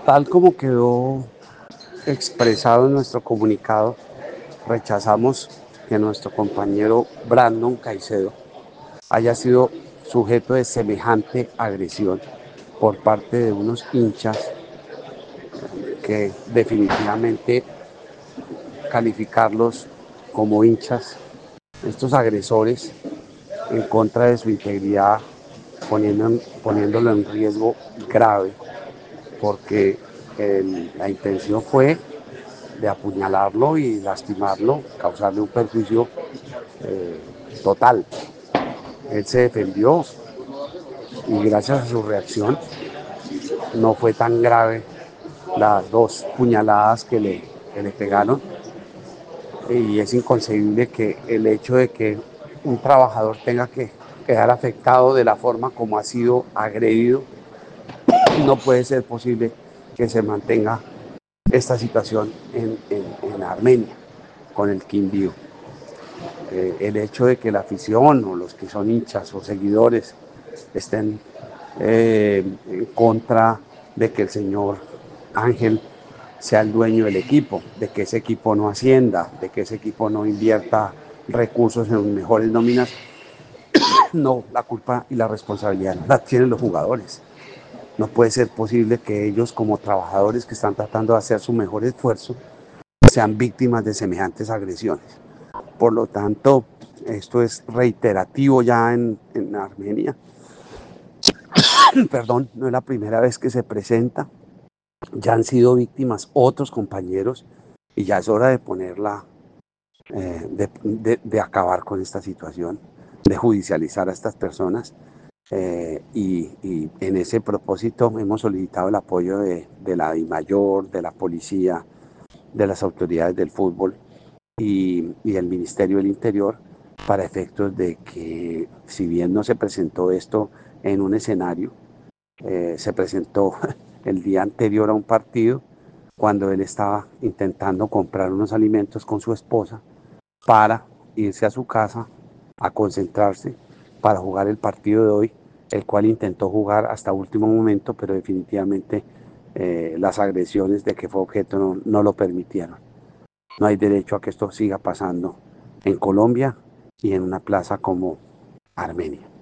Tal como quedó expresado en nuestro comunicado, rechazamos que nuestro compañero Brandon Caicedo haya sido sujeto de semejante agresión por parte de unos hinchas que definitivamente calificarlos como hinchas, estos agresores en contra de su integridad, poniéndolo en riesgo grave, porque la intención fue de apuñalarlo y lastimarlo, causarle un perjuicio total. Él se defendió y gracias a su reacción no fue tan grave las dos puñaladas que le pegaron. Y es inconcebible que el hecho de que un trabajador tenga que quedar afectado de la forma como ha sido agredido, no puede ser posible que se mantenga esta situación en Armenia con el Quindío. El hecho de que la afición o los que son hinchas o seguidores estén en contra de que el señor Ángel sea el dueño del equipo, de que ese equipo no ascienda, de que ese equipo no invierta recursos en mejores nóminas. No, la culpa y la responsabilidad no la tienen los jugadores. No puede ser posible que ellos, como trabajadores que están tratando de hacer su mejor esfuerzo, sean víctimas de semejantes agresiones. Por lo tanto, esto es reiterativo ya en Armenia. Perdón, no es la primera vez que se presenta. Ya han sido víctimas otros compañeros y ya es hora de ponerla, de acabar con esta situación, de judicializar a estas personas. Y en ese propósito hemos solicitado el apoyo de la DIMAYOR, de la policía, de las autoridades del fútbol y del Ministerio del Interior, para efectos de que, si bien no se presentó esto en un escenario, se presentó el día anterior a un partido, cuando él estaba intentando comprar unos alimentos con su esposa para irse a su casa a concentrarse para jugar el partido de hoy, el cual intentó jugar hasta último momento, pero definitivamente las agresiones de que fue objeto no lo permitieron. No hay derecho a que esto siga pasando en Colombia y en una plaza como Armenia.